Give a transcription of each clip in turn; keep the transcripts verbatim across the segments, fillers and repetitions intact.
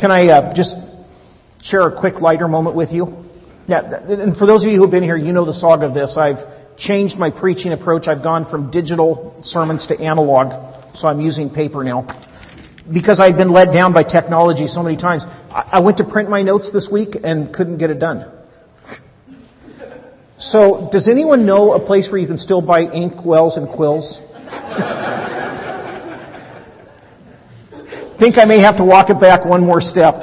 Can I uh, just share a quick lighter moment with you? Yeah, and for those of you who have been here, you know the saga of this. I've changed my preaching approach. I've gone from digital sermons to analog, so I'm using paper now. Because I've been led down by technology so many times. I went to print my notes this week and couldn't get it done. So, does anyone know a place where you can still buy ink, wells, and quills? Think I may have to walk it back one more step.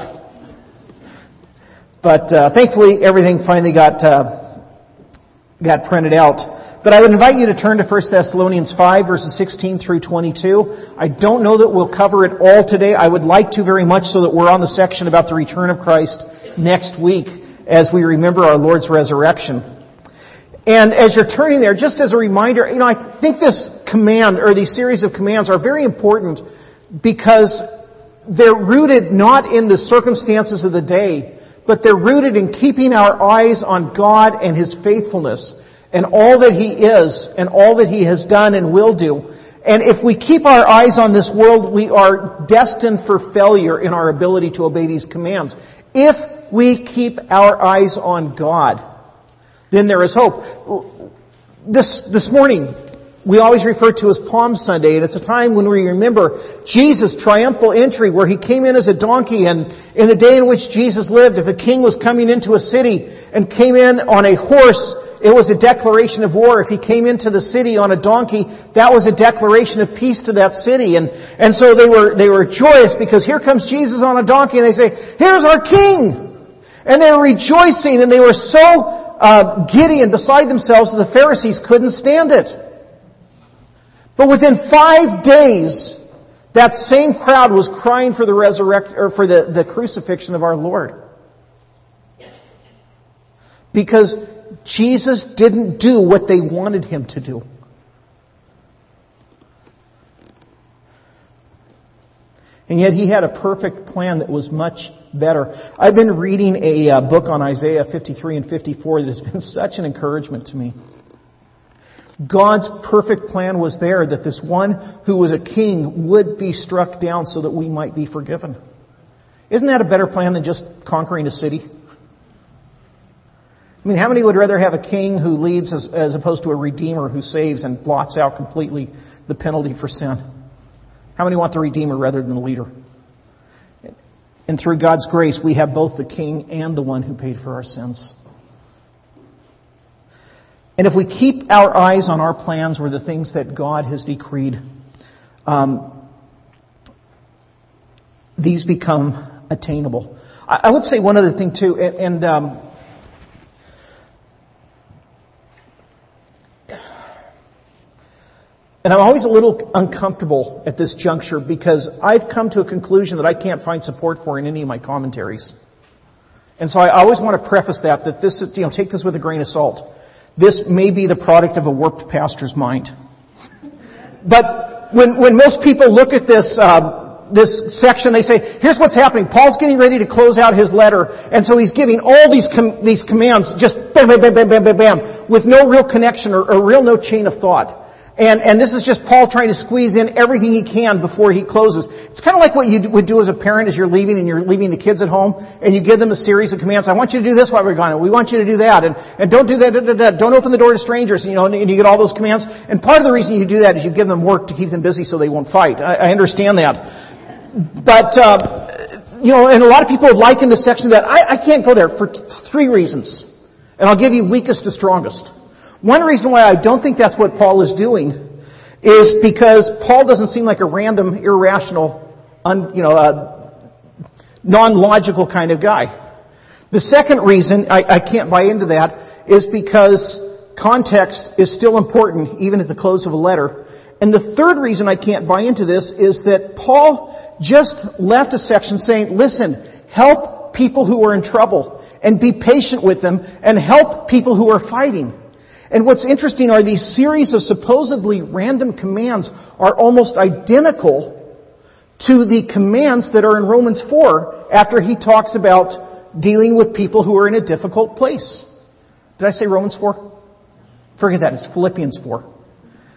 But uh, thankfully, everything finally got uh, got printed out. But I would invite you to turn to First Thessalonians five, verses sixteen through twenty-two. I don't know that we'll cover it all today. I would like to very much so that we're on the section about the return of Christ next week as we remember our Lord's resurrection. And as you're turning there, just as a reminder, you know, I think this command, or these series of commands are very important because they're rooted not in the circumstances of the day, but they're rooted in keeping our eyes on God and His faithfulness and all that He is and all that He has done and will do. And if we keep our eyes on this world, we are destined for failure in our ability to obey these commands. If we keep our eyes on God, then there is hope. This, this morning, we always refer to as Palm Sunday, and it's a time when we remember Jesus' triumphal entry where He came in as a donkey, and in the day in which Jesus lived, if a king was coming into a city and came in on a horse, it was a declaration of war. If he came into the city on a donkey, that was a declaration of peace to that city. And, and so they were, they were joyous because here comes Jesus on a donkey, and they say, "Here's our king!" And they were rejoicing, and they were so uh, giddy and beside themselves that the Pharisees couldn't stand it. But within five days, that same crowd was crying for the resurrect or for the, the crucifixion of our Lord. Because Jesus didn't do what they wanted Him to do. And yet He had a perfect plan that was much better. I've been reading a uh, book on Isaiah fifty-three and fifty-four that has been such an encouragement to me. God's perfect plan was there that this one who was a king would be struck down so that we might be forgiven. Isn't that a better plan than just conquering a city? I mean, how many would rather have a king who leads as, as opposed to a redeemer who saves and blots out completely the penalty for sin? How many want the redeemer rather than the leader? And through God's grace, we have both the king and the one who paid for our sins. And if we keep our eyes on our plans or the things that God has decreed, um, these become attainable. I, I would say one other thing too, and, and um, And I'm always a little uncomfortable at this juncture because I've come to a conclusion that I can't find support for in any of my commentaries. And so I always want to preface that, that this is, you know, take this with a grain of salt. This may be the product of a warped pastor's mind. But when, when most people look at this, uh, this section, they say, here's what's happening. Paul's getting ready to close out his letter, and so he's giving all these com- these commands just bam, bam, bam, bam, bam, bam, bam, with no real connection or, or real no chain of thought. And, and this is just Paul trying to squeeze in everything he can before he closes. It's kind of like what you would do as a parent as you're leaving and you're leaving the kids at home and you give them a series of commands. I want you to do this while we're gone. We want you to do that. And, and don't do that. Da, da, da. Don't open the door to strangers. You know, and you get all those commands. And part of the reason you do that is you give them work to keep them busy so they won't fight. I, I understand that. But, uh, you know, and a lot of people have likened this section to that. I, I can't go there for three reasons. And I'll give you weakest to strongest. One reason why I don't think that's what Paul is doing is because Paul doesn't seem like a random, irrational, un, you know, uh, non-logical kind of guy. The second reason I, I can't buy into that is because context is still important, even at the close of a letter. And the third reason I can't buy into this is that Paul just left a section saying, listen, help people who are in trouble and be patient with them and help people who are fighting. And what's interesting are these series of supposedly random commands are almost identical to the commands that are in Romans four after he talks about dealing with people who are in a difficult place. Did I say Romans four? Forget that. It's Philippians four.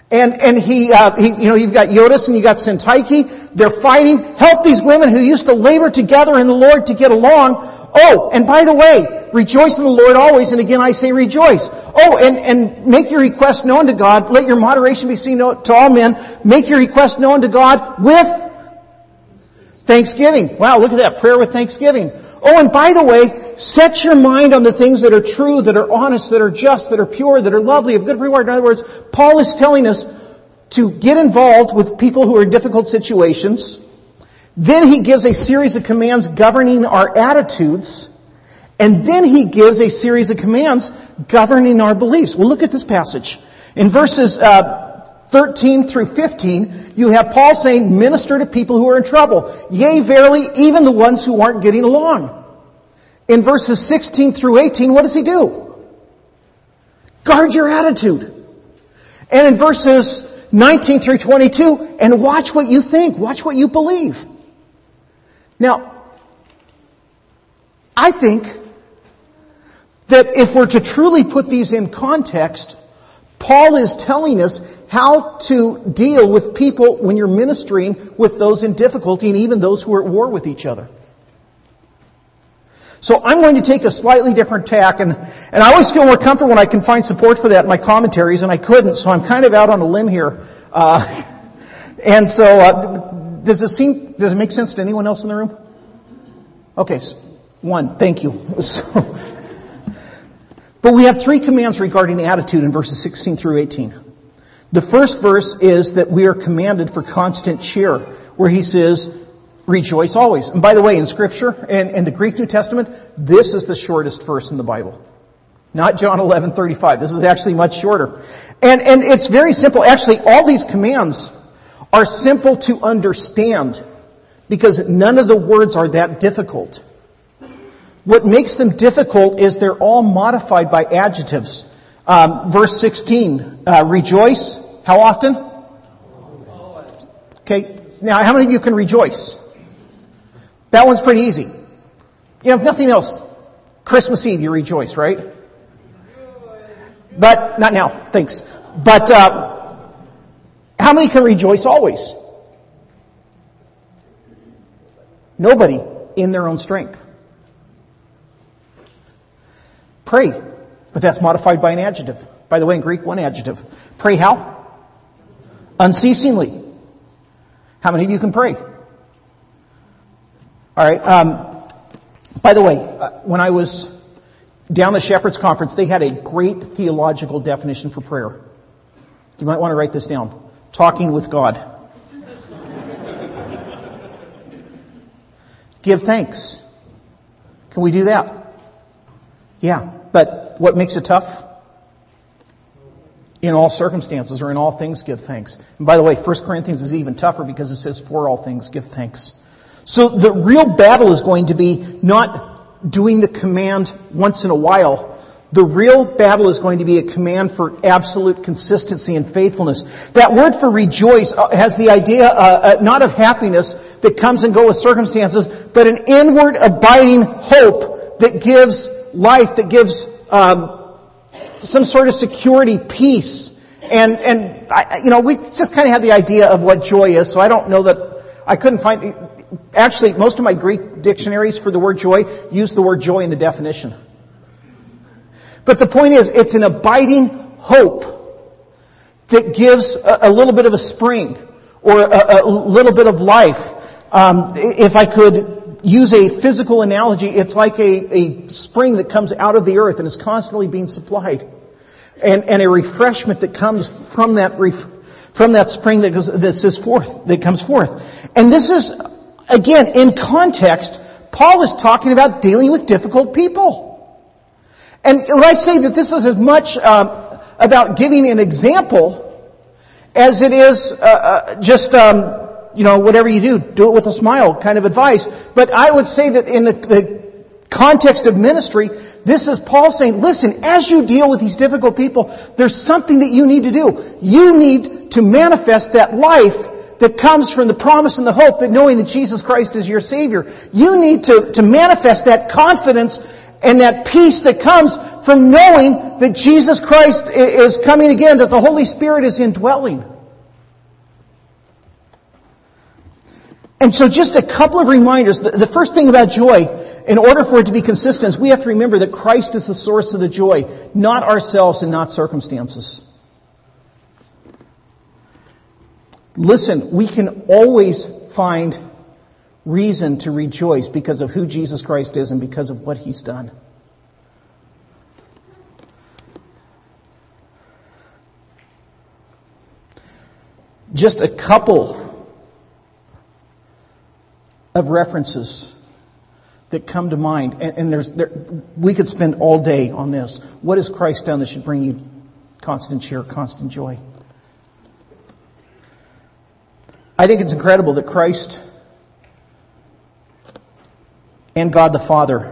And, and he, uh, he, you know, you've got Euodias and you've got Syntyche. They're fighting. Help these women who used to labor together in the Lord to get along. Oh, and by the way, rejoice in the Lord always. And again, I say rejoice. Oh, and, and make your request known to God. Let your moderation be seen to all men. Make your request known to God with thanksgiving. Wow, look at that. Prayer with thanksgiving. Oh, and by the way, set your mind on the things that are true, that are honest, that are just, that are pure, that are lovely, of good reward. In other words, Paul is telling us to get involved with people who are in difficult situations. Then he gives a series of commands governing our attitudes. And then he gives a series of commands governing our beliefs. Well, look at this passage. In verses uh, thirteen through fifteen, you have Paul saying, minister to people who are in trouble. Yea, verily, even the ones who aren't getting along. In verses sixteen through eighteen, what does he do? Guard your attitude. And in verses nineteen through twenty-two, and watch what you think. Watch what you believe. Now, I think that if we're to truly put these in context, Paul is telling us how to deal with people when you're ministering with those in difficulty and even those who are at war with each other. So I'm going to take a slightly different tack, and, and I always feel more comfortable when I can find support for that in my commentaries, and I couldn't, so I'm kind of out on a limb here. Uh, and so, uh, does it seem, does it make sense to anyone else in the room? Okay, one, thank you. So, but we have three commands regarding attitude in verses sixteen through eighteen. The first verse is that we are commanded for constant cheer, where he says, rejoice always. And by the way, in Scripture, and in the Greek New Testament, this is the shortest verse in the Bible. Not John eleven thirty-five. This is actually much shorter. And, and it's very simple. Actually, all these commands are simple to understand because none of the words are that difficult. What makes them difficult is they're all modified by adjectives. Um, verse sixteen, uh, rejoice. How often? Okay. Now, how many of you can rejoice? That one's pretty easy. You know, if nothing else, Christmas Eve you rejoice, right? But, not now, thanks. But, uh, how many can rejoice always? Nobody in their own strength. Pray, but that's modified by an adjective. By the way, in Greek, one adjective. Pray how? Unceasingly. How many of you can pray? All right. Um, by the way, uh, when I was down at Shepherd's Conference, they had a great theological definition for prayer. You might want to write this down. Talking with God. Give thanks. Can we do that? Yeah. But what makes it tough? In all circumstances or in all things give thanks. And by the way, First Corinthians is even tougher because it says for all things give thanks. So the real battle is going to be not doing the command once in a while. The real battle is going to be a command for absolute consistency and faithfulness. That word for rejoice has the idea uh, uh, not of happiness that comes and goes with circumstances, but an inward abiding hope that gives life, that gives um, some sort of security, peace. And, and I, you know, we just kind of have the idea of what joy is, so I don't know that I couldn't find... Actually, most of my Greek dictionaries for the word joy use the word joy in the definition. But the point is, it's an abiding hope that gives a, a little bit of a spring or a, a little bit of life. Um, if I could use a physical analogy, it's like a, a spring that comes out of the earth and is constantly being supplied. And, and a refreshment that comes from that ref, from that spring that goes, that says forth, that comes forth. And this is, again, in context, Paul is talking about dealing with difficult people. And when I say that this is as much um, about giving an example as it is uh, uh, just, um, you know, whatever you do, do it with a smile kind of advice. But I would say that in the, the context of ministry, this is Paul saying, listen, as you deal with these difficult people, there's something that you need to do. You need to manifest that life that comes from the promise and the hope that knowing that Jesus Christ is your Savior. You need to, to manifest that confidence And that peace that comes from knowing that Jesus Christ is coming again, that the Holy Spirit is indwelling. And so just a couple of reminders. The first thing about joy, in order for it to be consistent, is we have to remember that Christ is the source of the joy, not ourselves and not circumstances. Listen, we can always find reason to rejoice because of who Jesus Christ is and because of what He's done. Just a couple of references that come to mind, and, and there's there, we could spend all day on this. What has Christ done that should bring you constant cheer, constant joy? I think it's incredible that Christ and God the Father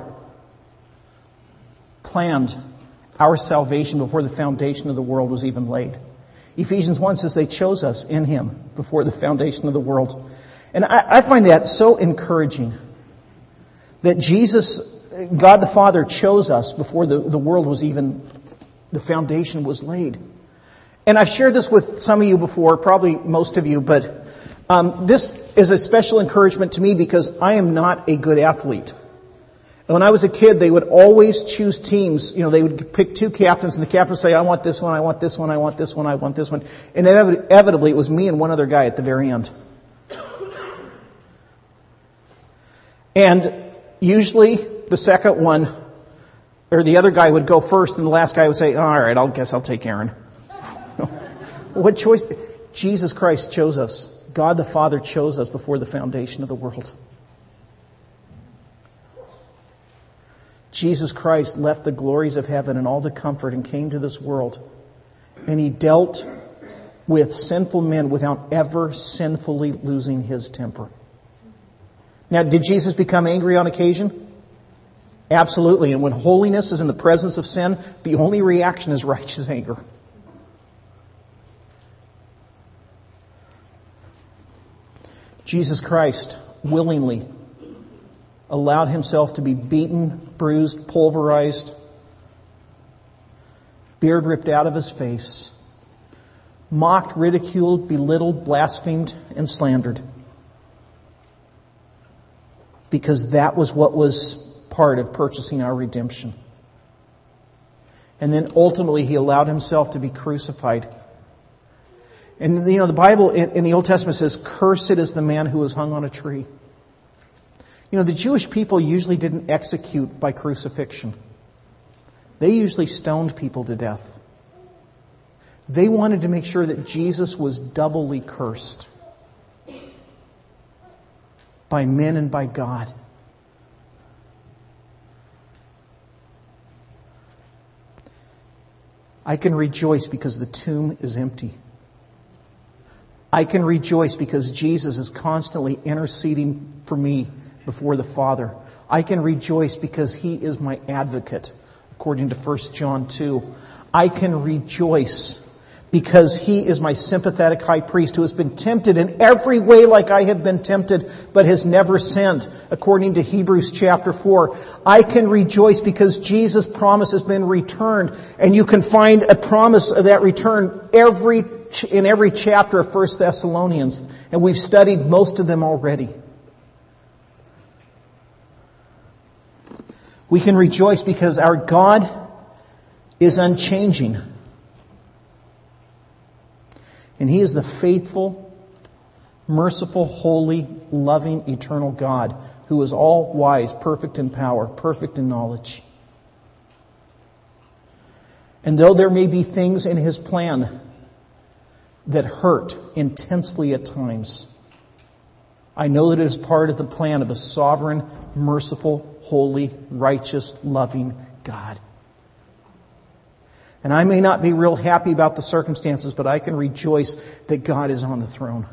planned our salvation before the foundation of the world was even laid. Ephesians one says they chose us in Him before the foundation of the world. And I, I find that so encouraging that Jesus, God the Father, chose us before the, the world was even, the foundation was laid. And I've shared this with some of you before, probably most of you, but um, this is a special encouragement to me because I am not a good athlete. And when I was a kid, they would always choose teams. You know, they would pick two captains, and the captain would say, I want this one, I want this one, I want this one, I want this one. And inevitably, it was me and one other guy at the very end. And usually, the second one, or the other guy would go first, and the last guy would say, all right, I guess I'll take Aaron. What choice? Jesus Christ chose us. God the Father chose us before the foundation of the world. Jesus Christ left the glories of heaven and all the comfort and came to this world. And He dealt with sinful men without ever sinfully losing His temper. Now, did Jesus become angry on occasion? Absolutely. And when holiness is in the presence of sin, the only reaction is righteous anger. Jesus Christ willingly allowed Himself to be beaten, bruised, pulverized, beard ripped out of His face, mocked, ridiculed, belittled, blasphemed, and slandered. Because that was what was part of purchasing our redemption. And then ultimately He allowed Himself to be crucified. And, you know, the Bible in the Old Testament says, cursed is the man who is hung on a tree. You know, the Jewish people usually didn't execute by crucifixion. They usually stoned people to death. They wanted to make sure that Jesus was doubly cursed by men and by God. I can rejoice because the tomb is empty. I can rejoice because Jesus is constantly interceding for me before the Father. I can rejoice because He is my advocate, according to First John two. I can rejoice because He is my sympathetic high priest who has been tempted in every way like I have been tempted, but has never sinned, according to Hebrews chapter four. I can rejoice because Jesus' promise has been returned, and you can find a promise of that return every in every chapter of First Thessalonians, and we've studied most of them already. We can rejoice because our God is unchanging. And He is the faithful, merciful, holy, loving, eternal God who is all wise, perfect in power, perfect in knowledge. And though there may be things in His plan that hurt intensely at times, I know that it is part of the plan of a sovereign, merciful, holy, righteous, loving God. And I may not be real happy about the circumstances, but I can rejoice that God is on the throne.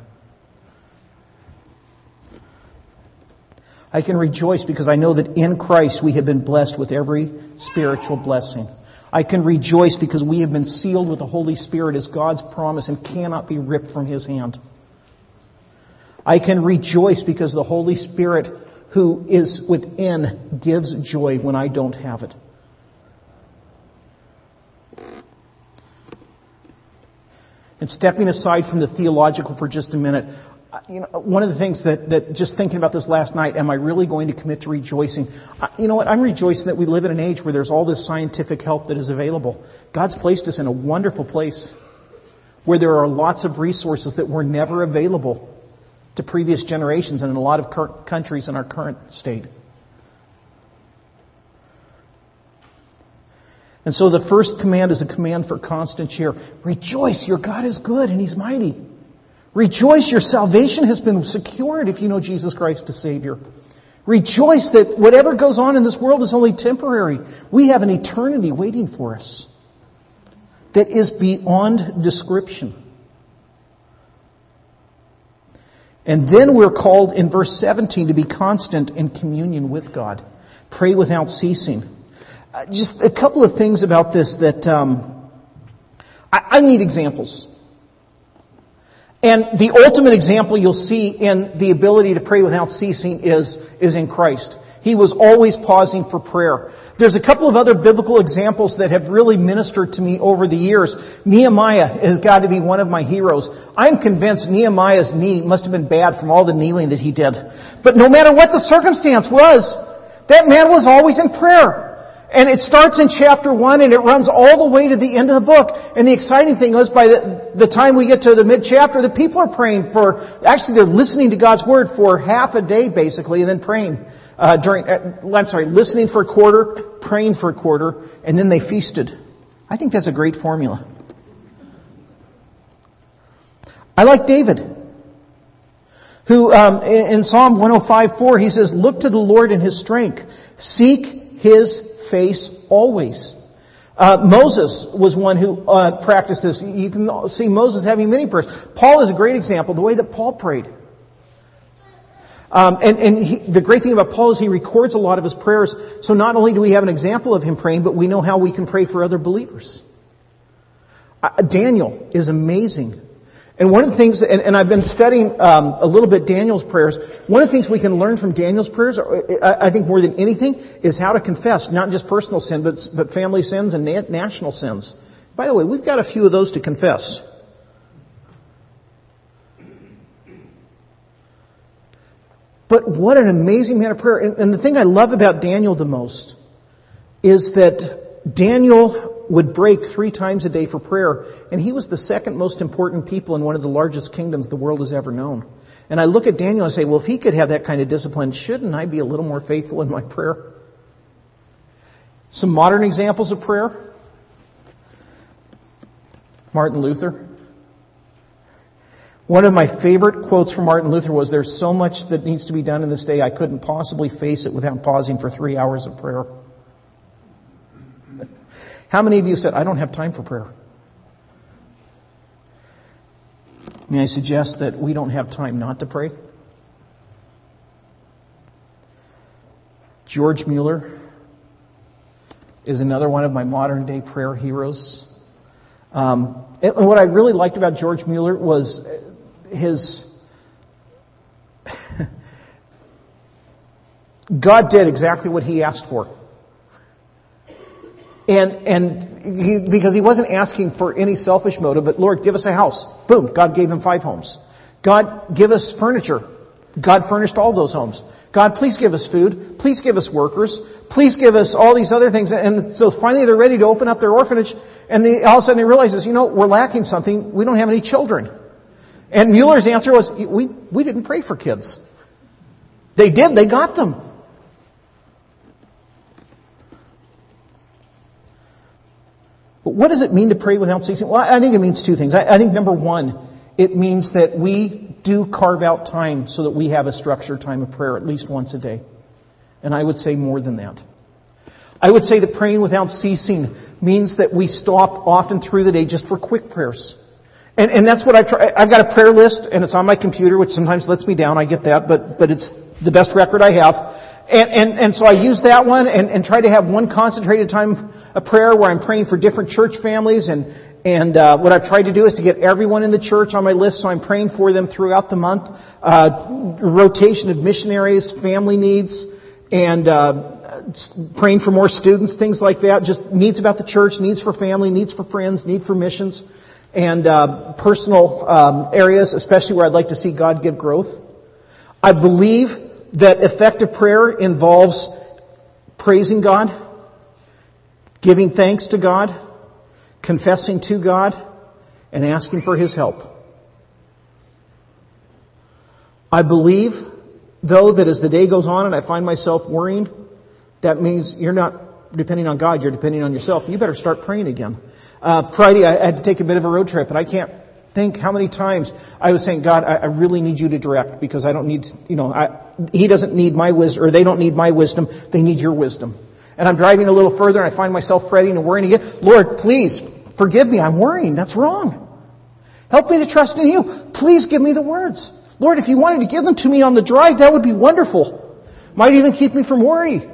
I can rejoice because I know that in Christ we have been blessed with every spiritual blessing. I can rejoice because we have been sealed with the Holy Spirit as God's promise and cannot be ripped from His hand. I can rejoice because the Holy Spirit who is within gives joy when I don't have it. And stepping aside from the theological for just a minute, you know, one of the things that, that just thinking about this last night, am I really going to commit to rejoicing? You know what? I'm rejoicing that we live in an age where there's all this scientific help that is available. God's placed us in a wonderful place where there are lots of resources that were never available to previous generations and in a lot of countries in our current state. And so the first command is a command for constant cheer. Rejoice, your God is good and He's mighty. Rejoice, your salvation has been secured if you know Jesus Christ as Savior. Rejoice that whatever goes on in this world is only temporary. We have an eternity waiting for us that is beyond description. And then we're called in verse seventeen to be constant in communion with God. Pray without ceasing. Uh, just a couple of things about this that um, I, I need examples. And the ultimate example you'll see in the ability to pray without ceasing is, is in Christ. He was always pausing for prayer. There's a couple of other biblical examples that have really ministered to me over the years. Nehemiah has got to be one of my heroes. I'm convinced Nehemiah's knee must have been bad from all the kneeling that he did. But no matter what the circumstance was, that man was always in prayer. And it starts in chapter one and it runs all the way to the end of the book. And the exciting thing is by the, the time we get to the mid-chapter, the people are praying for, actually they're listening to God's Word for half a day basically and then praying uh, during, uh, I'm sorry, listening for a quarter, praying for a quarter, and then they feasted. I think that's a great formula. I like David, who um, in, in Psalm one oh five four, he says, look to the Lord in His strength. Seek His face always. Uh, Moses was one who uh, practiced this. You can see Moses having many prayers. Paul is a great example, the way that Paul prayed. Um, and and he, the great thing about Paul is he records a lot of his prayers. So not only do we have an example of him praying, but we know how we can pray for other believers. Uh, Daniel is amazing. And one of the things, and, and I've been studying um, a little bit Daniel's prayers, one of the things we can learn from Daniel's prayers, I think more than anything, is how to confess, not just personal sin, but, but family sins and na- national sins. By the way, we've got a few of those to confess. But what an amazing man of prayer. And, and the thing I love about Daniel the most is that Daniel would break three times a day for prayer, and he was the second most important people in one of the largest kingdoms the world has ever known. And I look at Daniel and say, well, if he could have that kind of discipline, shouldn't I be a little more faithful in my prayer? Some modern examples of prayer. Martin Luther. One of my favorite quotes from Martin Luther was, there's so much that needs to be done in this day, I couldn't possibly face it without pausing for three hours of prayer. How many of you said, I don't have time for prayer? May I suggest that we don't have time not to pray? George Mueller is another one of my modern day prayer heroes. Um, and what I really liked about George Mueller was his... God did exactly what he asked for. And and he, because he wasn't asking for any selfish motive, but Lord, give us a house. Boom, God gave him five homes. God, give us furniture. God furnished all those homes. God, please give us food. Please give us workers. Please give us all these other things. And so finally they're ready to open up their orphanage. And they, all of a sudden he realizes, you know, we're lacking something. We don't have any children. And Mueller's answer was, we, we didn't pray for kids. They did. They got them. But what does it mean to pray without ceasing? Well, I think it means two things. I, I think number one, it means that we do carve out time so that we have a structured time of prayer at least once a day. And I would say more than that. I would say that praying without ceasing means that we stop often through the day just for quick prayers. And, and that's what I try. I've got a prayer list and it's on my computer, which sometimes lets me down. I get that, but, but it's the best record I have. And, and, and so I use that one and, and try to have one concentrated time of prayer where I'm praying for different church families and, And uh, what I've tried to do is to get everyone in the church on my list, so I'm praying for them throughout the month. Uh, rotation of missionaries, family needs, and uh, praying for more students, things like that. Just needs about the church, needs for family, needs for friends, need for missions, and uh, personal um, areas, especially where I'd like to see God give growth. I believe that effective prayer involves praising God, giving thanks to God, confessing to God, and asking for His help. I believe, though, that as the day goes on and I find myself worrying, that means you're not depending on God, you're depending on yourself. You better start praying again. Uh, Friday, I had to take a bit of a road trip, and I can't think how many times I was saying, God, I, I really need you to direct, because I don't need, you know, I, He doesn't need my wisdom, or they don't need my wisdom, they need your wisdom. And I'm driving a little further, and I find myself fretting and worrying again. Lord, please, forgive me, I'm worrying. That's wrong. Help me to trust in You. Please give me the words. Lord, if You wanted to give them to me on the drive, that would be wonderful. Might even keep me from worry.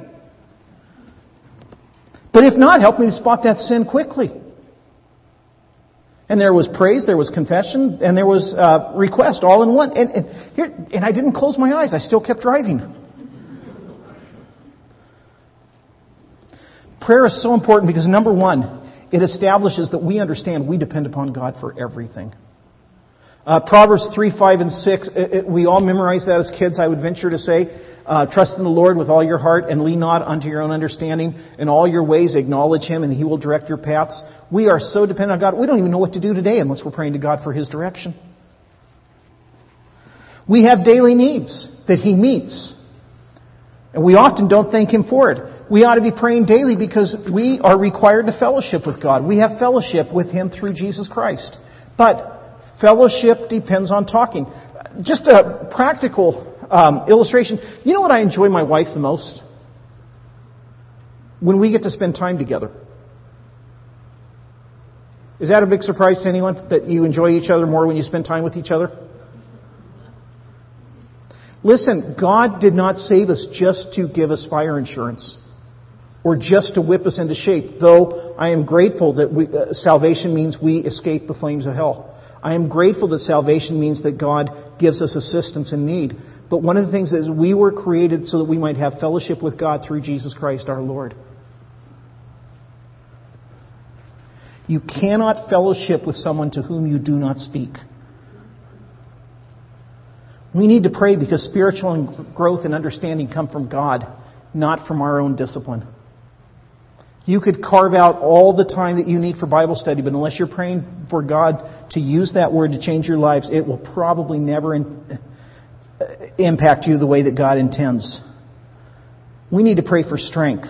But if not, help me to spot that sin quickly. And there was praise, there was confession, and there was uh, request, all in one. And, and, here, and I didn't close my eyes. I still kept driving. Prayer is so important because, number one, it establishes that we understand we depend upon God for everything. Uh, Proverbs three, five, and six, it, it, we all memorize that as kids, I would venture to say. Uh, trust in the Lord with all your heart and lean not unto your own understanding. In all your ways acknowledge Him and He will direct your paths. We are so dependent on God, we don't even know what to do today unless we're praying to God for His direction. We have daily needs that He meets. And we often don't thank Him for it. We ought to be praying daily because we are required to fellowship with God. We have fellowship with Him through Jesus Christ. But fellowship depends on talking. Just a practical um, illustration. You know what I enjoy my wife the most? When we get to spend time together. Is that a big surprise to anyone? That you enjoy each other more when you spend time with each other? Listen, God did not save us just to give us fire insurance or just to whip us into shape, though I am grateful that we, uh, salvation means we escape the flames of hell. I am grateful that salvation means that God gives us assistance in need. But one of the things is we were created so that we might have fellowship with God through Jesus Christ our Lord. You cannot fellowship with someone to whom you do not speak. We need to pray because spiritual growth and understanding come from God, not from our own discipline. You could carve out all the time that you need for Bible study, but unless you're praying for God to use that word to change your lives, it will probably never in, uh, impact you the way that God intends. We need to pray for strength.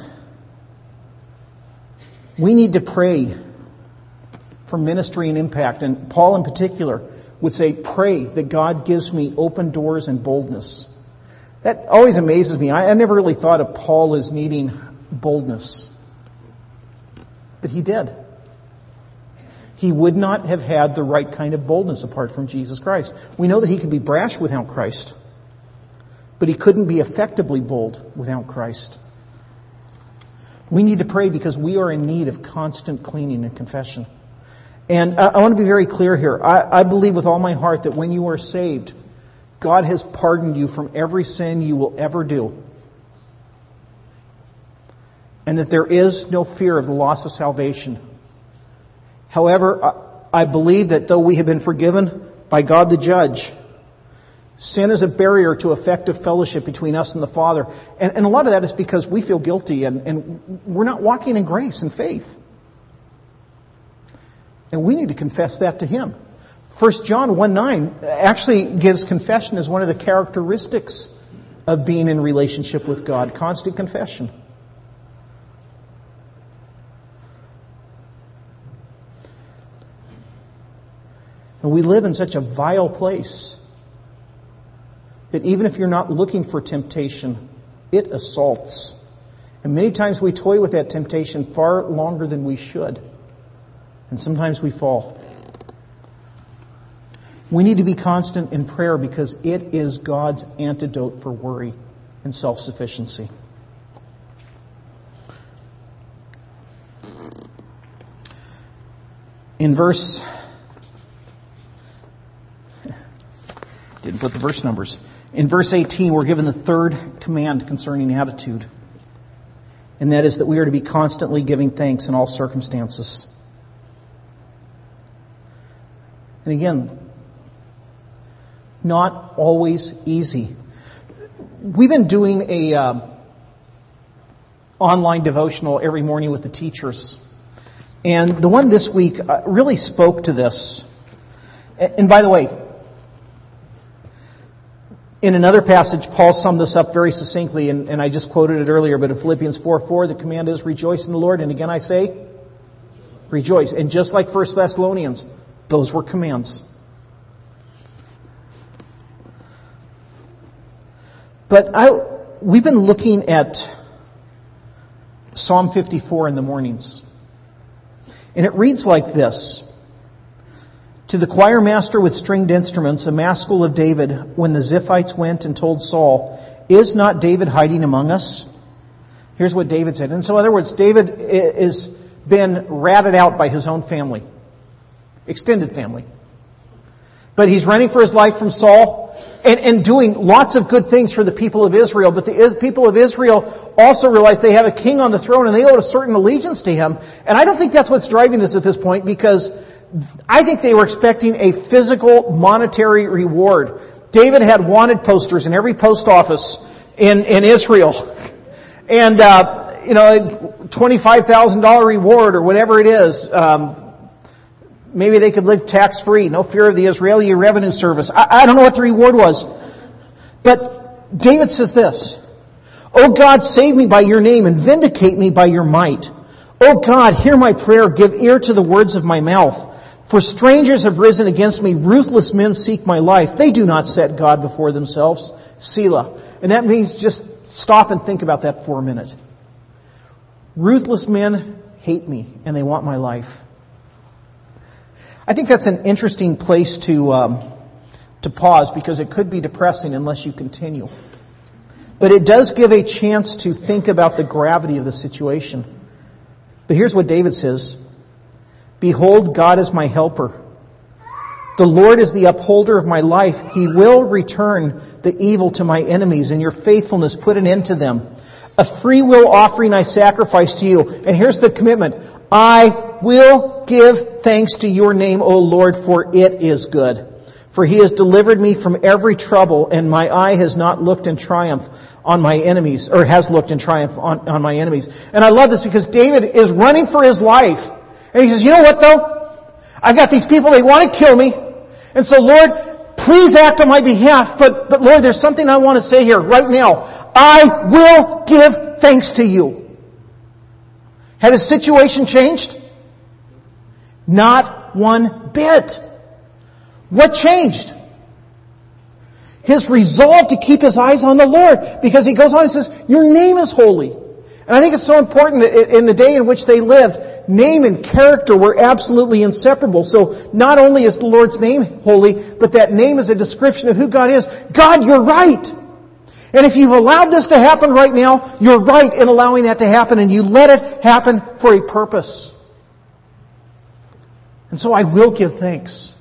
We need to pray for ministry and impact. And Paul in particular would say, pray that God gives me open doors and boldness. That always amazes me. I, I never really thought of Paul as needing boldness. But he did. He would not have had the right kind of boldness apart from Jesus Christ. We know that he could be brash without Christ, but he couldn't be effectively bold without Christ. We need to pray because we are in need of constant cleaning and confession. And I want to be very clear here. I, I believe with all my heart that when you are saved, God has pardoned you from every sin you will ever do. And that there is no fear of the loss of salvation. However, I, I believe that though we have been forgiven by God the Judge, sin is a barrier to effective fellowship between us and the Father. And, and a lot of that is because we feel guilty and, and we're not walking in grace and faith. And we need to confess that to Him. First John one nine actually gives confession as one of the characteristics of being in relationship with God. Constant confession. And we live in such a vile place that even if you're not looking for temptation, it assaults. And many times we toy with that temptation far longer than we should. And sometimes we fall. We need to be constant in prayer because it is God's antidote for worry and self-sufficiency. in verse... Didn't put the verse numbers. In verse eighteen, we're given the third command concerning attitude. And that is that we are to be constantly giving thanks in all circumstances. And again, not always easy. We've been doing a uh, online devotional every morning with the teachers. And the one this week really spoke to this. And by the way, in another passage, Paul summed this up very succinctly, and, and I just quoted it earlier, but in Philippians four four, the command is, rejoice in the Lord. And again I say, rejoice. And just like First Thessalonians, those were commands. But I, we've been looking at Psalm fifty-four in the mornings. And it reads like this. To the choir master with stringed instruments, a maskil of David, when the Ziphites went and told Saul, is not David hiding among us? Here's what David said. And so in other words, David has been ratted out by his own family. Extended family. But he's running for his life from Saul and, and doing lots of good things for the people of Israel. But the people of Israel also realize they have a king on the throne and they owe a certain allegiance to him. And I don't think that's what's driving this at this point, because I think they were expecting a physical monetary reward. David had wanted posters in every post office in, in Israel. And, uh, you know, twenty-five thousand dollars reward or whatever it is. Um, maybe they could live tax-free. No fear of the Israeli Revenue Service. I, I don't know what the reward was. But David says this. O God, save me by your name and vindicate me by your might. O God, hear my prayer. Give ear to the words of my mouth. For strangers have risen against me. Ruthless men seek my life. They do not set God before themselves. Selah. And that means just stop and think about that for a minute. Ruthless men hate me and they want my life. I think that's an interesting place to um, to pause, because it could be depressing unless you continue. But it does give a chance to think about the gravity of the situation. But here's what David says. Behold, God is my helper. The Lord is the upholder of my life. He will return the evil to my enemies, and your faithfulness put an end to them. A free will offering I sacrifice to you. And here's the commitment. I will give thanks to your name, O Lord, for it is good. For he has delivered me from every trouble, and my eye has not looked in triumph on my enemies, or has looked in triumph on, on my enemies. And I love this because David is running for his life. And he says, you know what though? I've got these people, they want to kill me. And so Lord, please act on my behalf. But, but Lord, there's something I want to say here right now. I will give thanks to you. Had his situation changed? Not one bit. What changed? His resolve to keep his eyes on the Lord. Because he goes on and says, your name is holy. And I think it's so important that in the day in which they lived, name and character were absolutely inseparable. So not only is the Lord's name holy, but that name is a description of who God is. God, you're right. And if you've allowed this to happen right now, you're right in allowing that to happen, and you let it happen for a purpose. And so I will give thanks.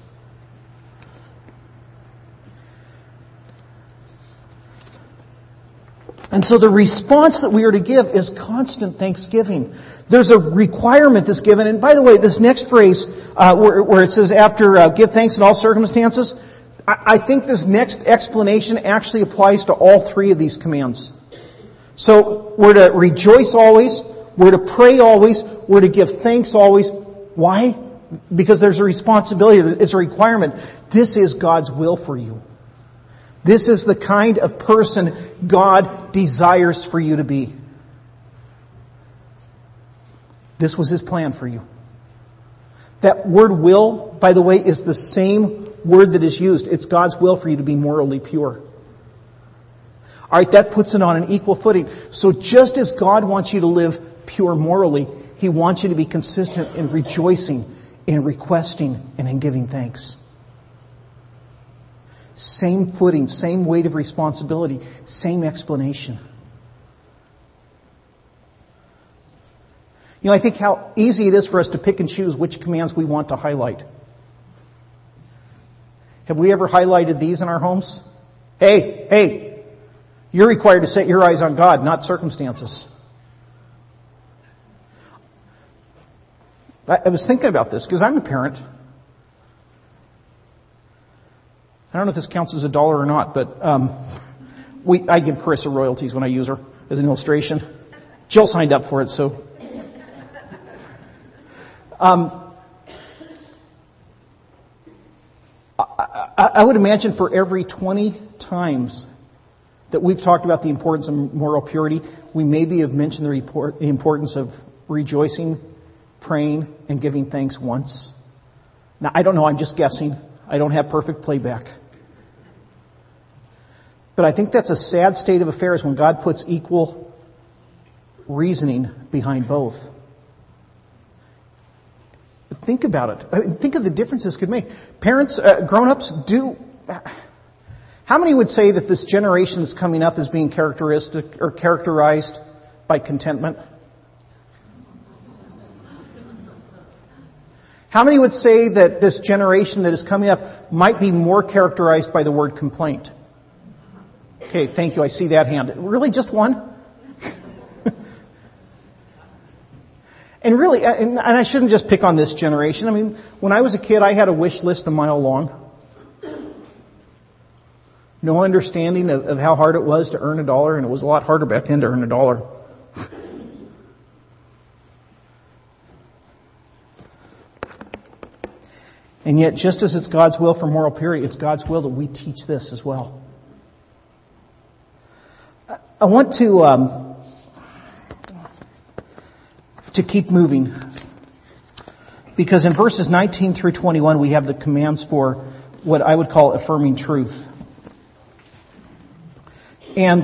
And so the response that we are to give is constant thanksgiving. There's a requirement that's given. And by the way, this next phrase, uh, where, where it says after uh, give thanks in all circumstances, I, I think this next explanation actually applies to all three of these commands. So we're to rejoice always, we're to pray always, we're to give thanks always. Why? Because there's a responsibility, it's a requirement. This is God's will for you. This is the kind of person God desires for you to be. This was His plan for you. That word will, by the way, is the same word that is used. It's God's will for you to be morally pure. Alright, that puts it on an equal footing. So just as God wants you to live pure morally, He wants you to be consistent in rejoicing, in requesting, and in giving thanks. Same footing, same weight of responsibility, same explanation. You know, I think how easy it is for us to pick and choose which commands we want to highlight. Have we ever highlighted these in our homes? Hey, hey, you're required to set your eyes on God, not circumstances. I was thinking about this because I'm a parent. I don't know if this counts as a dollar or not, but um, we I give Carissa royalties when I use her as an illustration. Jill signed up for it, so. Um, I, I, I would imagine for every twenty times that we've talked about the importance of moral purity, we maybe have mentioned the, report, the importance of rejoicing, praying, and giving thanks once. Now, I don't know, I'm just guessing. I don't have perfect playback. But I think that's a sad state of affairs when God puts equal reasoning behind both. But think about it. I mean, think of the difference this could make. Parents, uh, grown-ups, do... How many would say that this generation that's coming up is being characteristic or characterized by contentment? How many would say that this generation that is coming up might be more characterized by the word complaint? Okay, thank you. I see that hand. Really, just one? And really, and I shouldn't just pick on this generation. I mean, when I was a kid, I had a wish list a mile long. No understanding of, of how hard it was to earn a dollar, and it was a lot harder back then to earn a dollar. And yet, just as it's God's will for moral purity, it's God's will that we teach this as well. I want to um, to keep moving, because in verses nineteen through twenty-one, we have the commands for what I would call affirming truth. And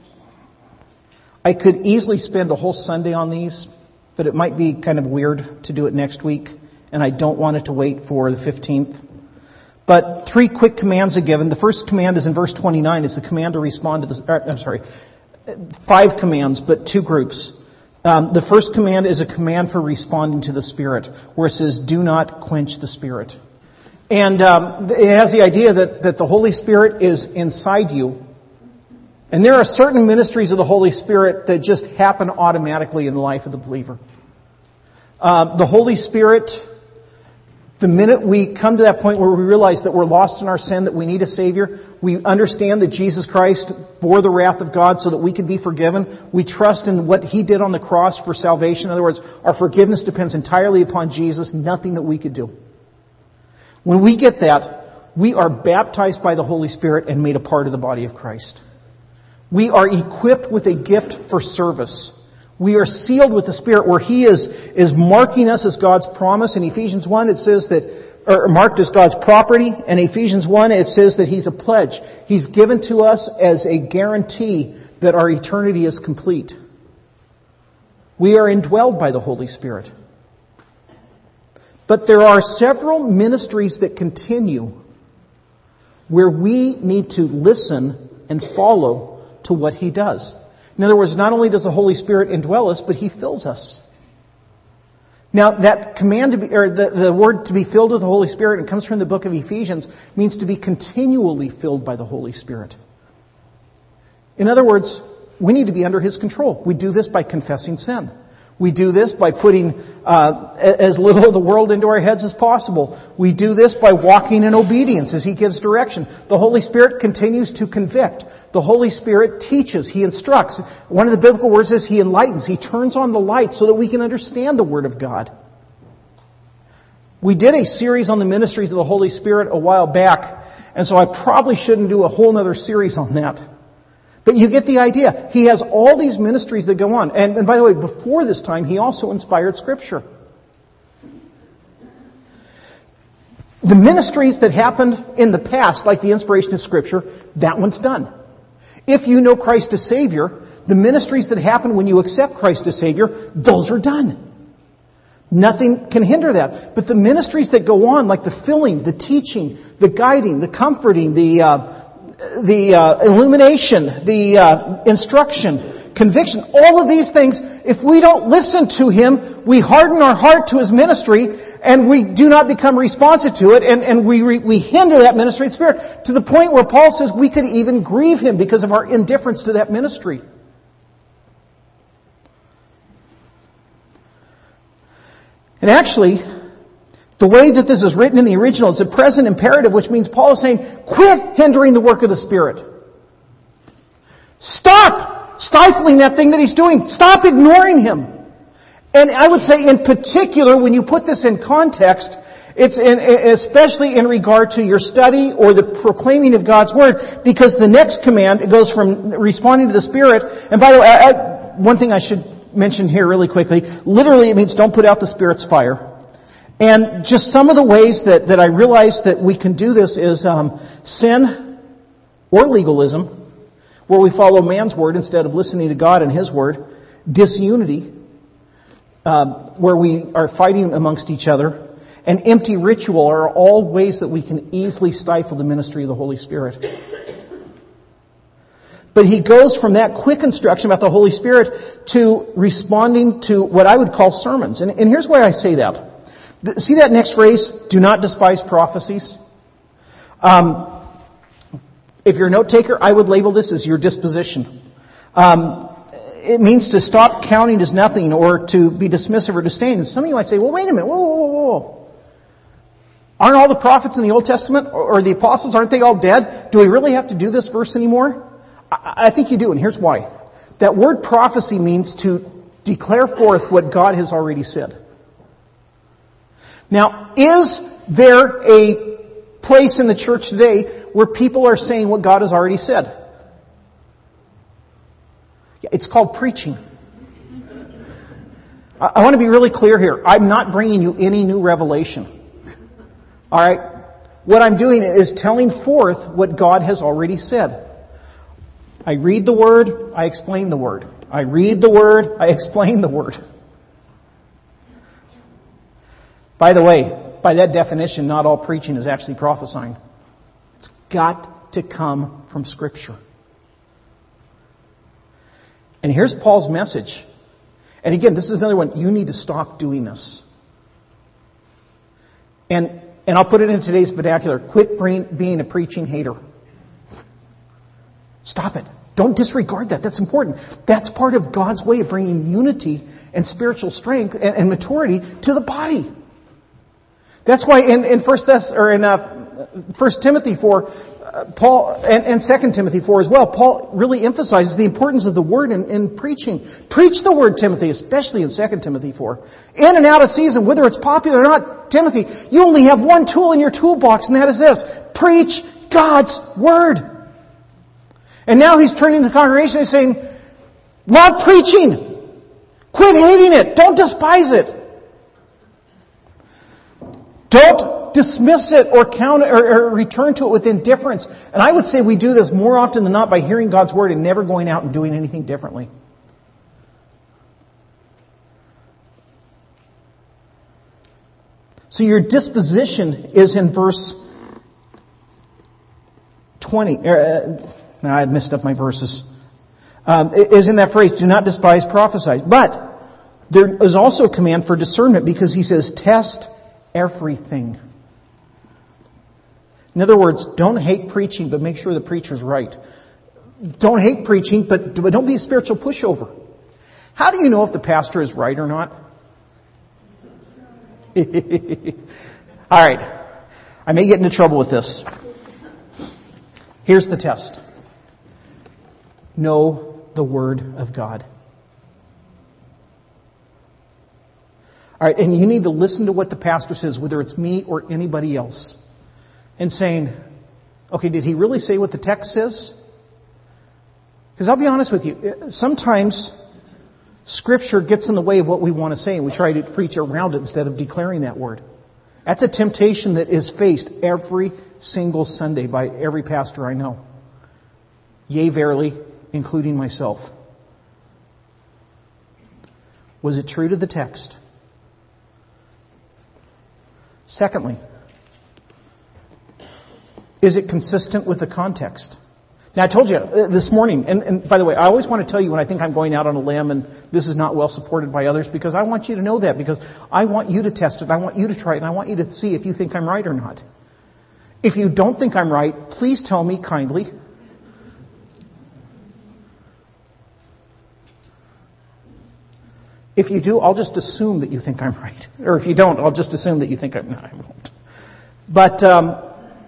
I could easily spend a whole Sunday on these, but it might be kind of weird to do it next week. And I don't want it to wait for the fifteenth. But three quick commands are given. The first command is in verse twenty-nine. It's the command to respond to the... I'm sorry. Five commands, but two groups. Um, the first command is a command for responding to the Spirit, where it says, do not quench the Spirit. And um, it has the idea that, that the Holy Spirit is inside you. And there are certain ministries of the Holy Spirit that just happen automatically in the life of the believer. Uh, the Holy Spirit... The minute we come to that point where we realize that we're lost in our sin, that we need a Savior, we understand that Jesus Christ bore the wrath of God so that we could be forgiven. We trust in what He did on the cross for salvation. In other words, our forgiveness depends entirely upon Jesus, nothing that we could do. When we get that, we are baptized by the Holy Spirit and made a part of the body of Christ. We are equipped with a gift for service. We are sealed with the Spirit where He is, is marking us as God's promise. In Ephesians one it says that, or marked as God's property. In Ephesians one it says that He's a pledge. He's given to us as a guarantee that our eternity is complete. We are indwelled by the Holy Spirit. But there are several ministries that continue where we need to listen and follow to what He does. In other words, not only does the Holy Spirit indwell us, but He fills us. Now, that command to be, or the, the word to be filled with the Holy Spirit, it comes from the book of Ephesians, means to be continually filled by the Holy Spirit. In other words, we need to be under His control. We do this by confessing sin. We do this by putting uh, as little of the world into our heads as possible. We do this by walking in obedience as He gives direction. The Holy Spirit continues to convict. The Holy Spirit teaches. He instructs. One of the biblical words is He enlightens. He turns on the light so that we can understand the Word of God. We did a series on the ministries of the Holy Spirit a while back, and so I probably shouldn't do a whole other series on that. But you get the idea. He has all these ministries that go on. And, and by the way, before this time, He also inspired Scripture. The ministries that happened in the past, like the inspiration of Scripture, that one's done. If you know Christ as Savior, the ministries that happen when you accept Christ as Savior, those are done. Nothing can hinder that. But the ministries that go on, like the filling, the teaching, the guiding, the comforting, the... Uh, the uh, illumination, the uh, instruction, conviction. All of these things, if we don't listen to Him, we harden our heart to His ministry, and we do not become responsive to it, and, and we, we hinder that ministry of Spirit to the point where Paul says we could even grieve Him because of our indifference to that ministry. And actually, the way that this is written in the original, it's a present imperative, which means Paul is saying, quit hindering the work of the Spirit. Stop stifling that thing that He's doing. Stop ignoring Him. And I would say in particular, when you put this in context, it's in, especially in regard to your study or the proclaiming of God's Word, because the next command, it goes from responding to the Spirit. And by the way, I, I, one thing I should mention here really quickly, literally it means don't put out the Spirit's fire. And just some of the ways that, that I realize that we can do this is um, sin or legalism, where we follow man's word instead of listening to God and His word. Disunity, uh, where we are fighting amongst each other. And empty ritual are all ways that we can easily stifle the ministry of the Holy Spirit. But he goes from that quick instruction about the Holy Spirit to responding to what I would call sermons. And, and here's why I say that. See that next phrase, do not despise prophecies? Um, if you're a note taker, I would label this as your disposition. Um, it means to stop counting as nothing or to be dismissive or disdain. And some of you might say, well, wait a minute, whoa, whoa, whoa, whoa. Aren't all the prophets in the Old Testament or the apostles, aren't they all dead? Do we really have to do this verse anymore? I, I think you do, and here's why. That word prophecy means to declare forth what God has already said. Now, is there a place in the church today where people are saying what God has already said? It's called preaching. I want to be really clear here. I'm not bringing you any new revelation. All right? What I'm doing is telling forth what God has already said. I read the Word, I explain the Word. I read the Word, I explain the Word. By the way, by that definition, not all preaching is actually prophesying. It's got to come from Scripture. And here's Paul's message. And again, this is another one. You need to stop doing this. And and I'll put it in today's vernacular. Quit being a preaching hater. Stop it. Don't disregard that. That's important. That's part of God's way of bringing unity and spiritual strength and, and maturity to the body. That's why in, in First Thess, or in uh, First Timothy four, uh, Paul and, and Second Timothy four as well, Paul really emphasizes the importance of the Word in, in preaching. Preach the Word, Timothy, especially in Second Timothy four. In and out of season, whether it's popular or not, Timothy, you only have one tool in your toolbox, and that is this: preach God's Word. And now he's turning to the congregation and saying, love preaching. Quit hating it. Don't despise it. Don't dismiss it or count it or, or return to it with indifference. And I would say we do this more often than not by hearing God's Word and never going out and doing anything differently. So your disposition is in verse twenty. Uh, now I messed up my verses. Um, is in that phrase, do not despise prophesy. But there is also a command for discernment, because he says, test everything. In other words, don't hate preaching, but make sure the preacher's right. Don't hate preaching, but don't be a spiritual pushover. How do you know if the pastor is right or not? All right. I may get into trouble with this. Here's the test. Know the Word of God. All right, and you need to listen to what the pastor says, whether it's me or anybody else, and saying, okay, did he really say what the text says? Because I'll be honest with you, sometimes Scripture gets in the way of what we want to say, and we try to preach around it instead of declaring that Word. That's a temptation that is faced every single Sunday by every pastor I know. Yea, verily, including myself. Was it true to the text? Secondly, is it consistent with the context? Now, I told you uh, this morning, and, and by the way, I always want to tell you when I think I'm going out on a limb and this is not well supported by others, because I want you to know that, because I want you to test it, I want you to try it, and I want you to see if you think I'm right or not. If you don't think I'm right, please tell me kindly. If you do, I'll just assume that you think I'm right. Or if you don't, I'll just assume that you think I'm... No, I won't. But um,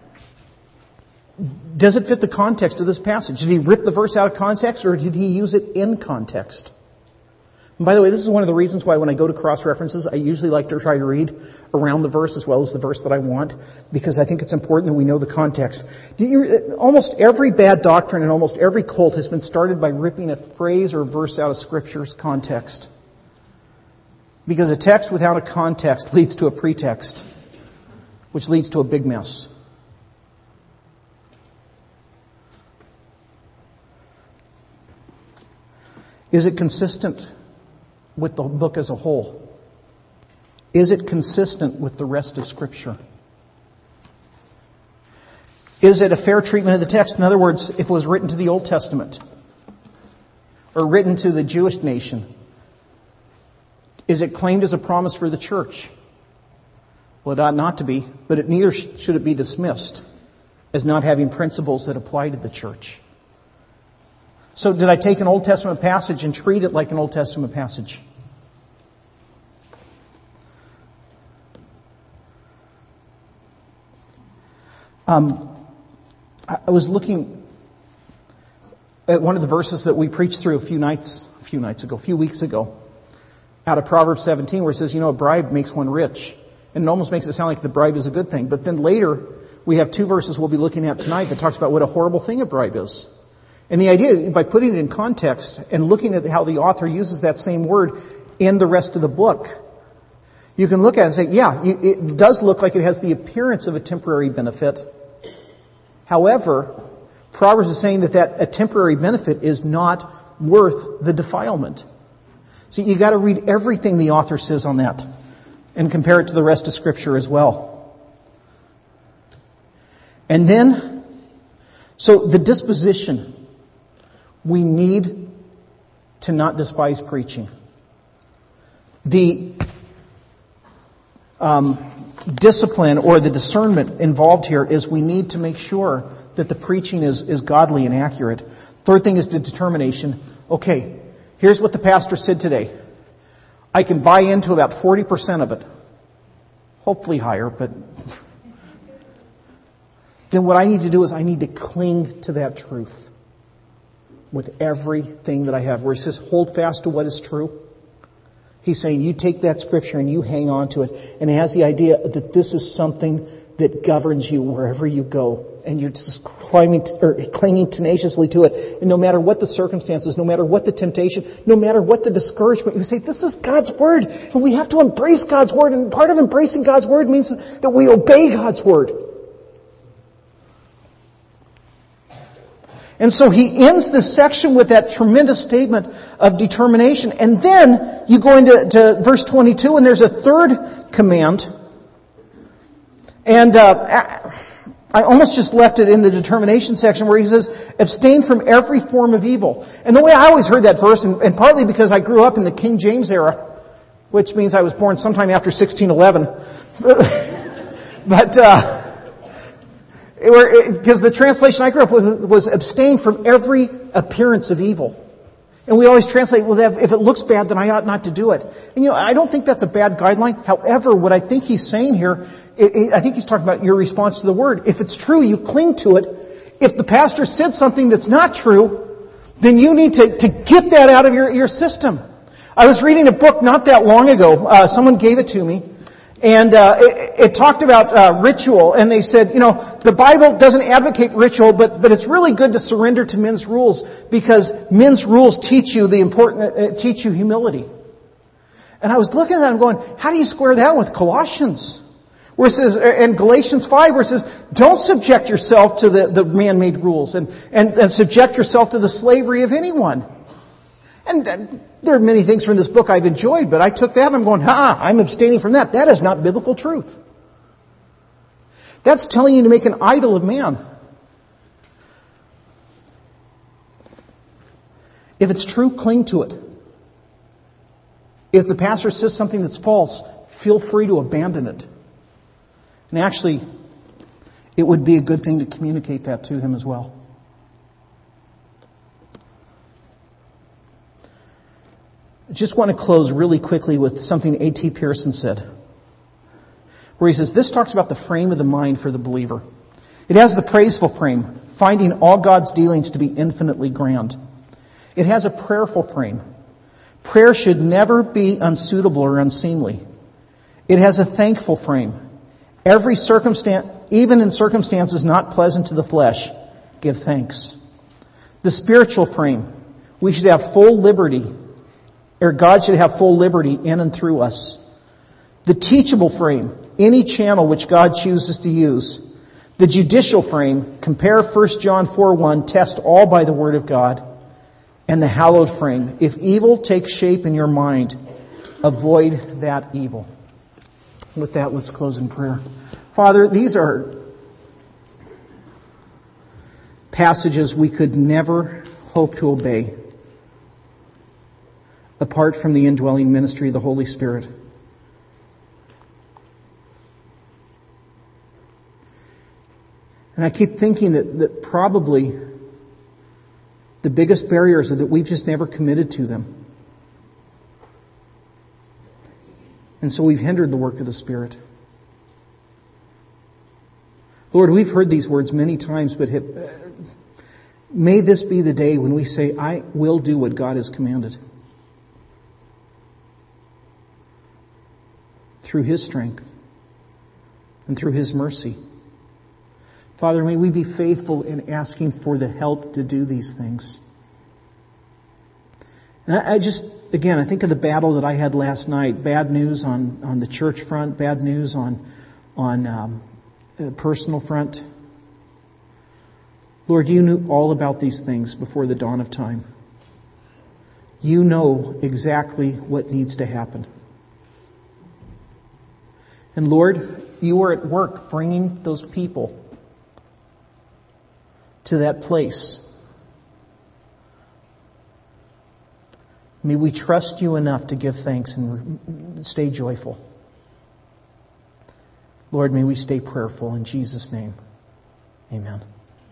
does it fit the context of this passage? Did he rip the verse out of context, or did he use it in context? And by the way, this is one of the reasons why when I go to cross-references, I usually like to try to read around the verse as well as the verse that I want, because I think it's important that we know the context. Do you, almost every bad doctrine and almost every cult has been started by ripping a phrase or a verse out of Scripture's context. Because a text without a context leads to a pretext, which leads to a big mess. Is it consistent with the book as a whole? Is it consistent with the rest of Scripture? Is it a fair treatment of the text? In other words, if it was written to the Old Testament or written to the Jewish nation, is it claimed as a promise for the church? Well, it ought not to be, but it neither should it be dismissed as not having principles that apply to the church. So did I take an Old Testament passage and treat it like an Old Testament passage? Um, I was looking at one of the verses that we preached through a few nights, a few nights ago, a few weeks ago, out of Proverbs seventeen, where it says, you know, a bribe makes one rich. And it almost makes it sound like the bribe is a good thing. But then later, we have two verses we'll be looking at tonight that talks about what a horrible thing a bribe is. And the idea is, by putting it in context and looking at how the author uses that same word in the rest of the book, you can look at it and say, yeah, it does look like it has the appearance of a temporary benefit. However, Proverbs is saying that, that a temporary benefit is not worth the defilement. See, you got to read everything the author says on that and compare it to the rest of Scripture as well. And then, so the disposition, we need to not despise preaching. The um, discipline or the discernment involved here is we need to make sure that the preaching is, is godly and accurate. Third thing is the determination. Okay, here's what the pastor said today. I can buy into about forty percent of it. Hopefully higher, but then what I need to do is I need to cling to that truth with everything that I have. Where he says, hold fast to what is true. He's saying you take that Scripture and you hang on to it. And it has the idea that this is something that governs you wherever you go. And you're just climbing, or clinging tenaciously to it. And no matter what the circumstances, no matter what the temptation, no matter what the discouragement, you say, this is God's Word. And we have to embrace God's Word. And part of embracing God's Word means that we obey God's Word. And so he ends this section with that tremendous statement of determination. And then you go into to verse twenty-two, and there's a third command. And uh, I almost just left it in the determination section where he says, abstain from every form of evil. And the way I always heard that verse, and, and partly because I grew up in the King James era, which means I was born sometime after sixteen eleven. But... Uh, Because the translation I grew up with was abstain from every appearance of evil. And we always translate, well, if it looks bad, then I ought not to do it. And you know, I don't think that's a bad guideline. However, what I think he's saying here, it, it, I think he's talking about your response to the Word. If it's true, you cling to it. If the pastor said something that's not true, then you need to, to get that out of your, your system. I was reading a book not that long ago. Uh, someone gave it to me. And uh, it, it talked about uh, ritual, and they said, you know, the Bible doesn't advocate ritual, but but it's really good to surrender to men's rules because men's rules teach you the important, uh, teach you humility. And I was looking at that and going, how do you square that with Colossians, where it says, and Galatians five, where it says, don't subject yourself to the, the man-made rules, and, and and subject yourself to the slavery of anyone. And there are many things from this book I've enjoyed, but I took that and I'm going, ha, I'm abstaining from that. That is not biblical truth. That's telling you to make an idol of man. If it's true, cling to it. If the pastor says something that's false, feel free to abandon it. And actually, it would be a good thing to communicate that to him as well. I just want to close really quickly with something A T Pearson said, where he says, this talks about the frame of the mind for the believer. It has the praiseful frame, finding all God's dealings to be infinitely grand. It has a prayerful frame. Prayer should never be unsuitable or unseemly. It has a thankful frame. Every circumstance, even in circumstances not pleasant to the flesh, give thanks. The spiritual frame, we should have full liberty, or God should have full liberty in and through us. The teachable frame, any channel which God chooses to use. The judicial frame, compare First John four one, test all by the Word of God. And the hallowed frame, if evil takes shape in your mind, avoid that evil. With that, let's close in prayer. Father, these are passages we could never hope to obey apart from the indwelling ministry of the Holy Spirit. And I keep thinking that, that probably the biggest barriers are that we've just never committed to them. And so we've hindered the work of the Spirit. Lord, we've heard these words many times, but have, uh, may this be the day when we say, I will do what God has commanded. Through His strength and through His mercy. Father, may we be faithful in asking for the help to do these things. And I, I just, again, I think of the battle that I had last night. Bad news on, on the church front, bad news on, on um, a personal front. Lord, you knew all about these things before the dawn of time. You know exactly what needs to happen. And Lord, you are at work bringing those people to that place. May we trust you enough to give thanks and stay joyful. Lord, may we stay prayerful in Jesus' name. Amen.